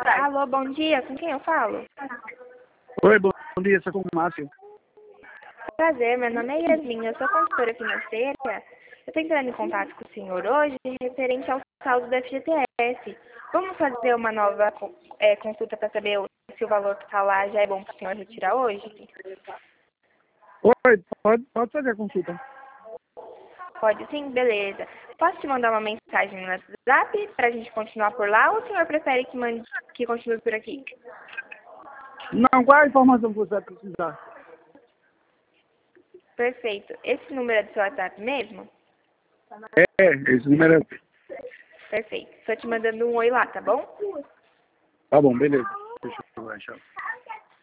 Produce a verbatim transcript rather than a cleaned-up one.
Alô, bom dia, com quem eu falo? Oi, bom dia, sou com o Márcio. Prazer, meu nome é Yasmin, eu sou consultora financeira. Eu estou entrando em contato com o senhor hoje referente ao saldo do F G T S. Vamos fazer uma nova é, consulta para saber se o valor que está lá já é bom para o senhor retirar hoje? Oi, pode, pode fazer a consulta. Pode sim? Beleza. Posso te mandar uma mensagem no WhatsApp para a gente continuar por lá ou o senhor prefere que, mande, que continue por aqui? Não, qual a informação que você vai precisar? Perfeito. Esse número é do seu WhatsApp mesmo? É, esse número é... Perfeito. Estou te mandando um oi lá, tá bom? Tá bom, beleza. Deixa eu achar.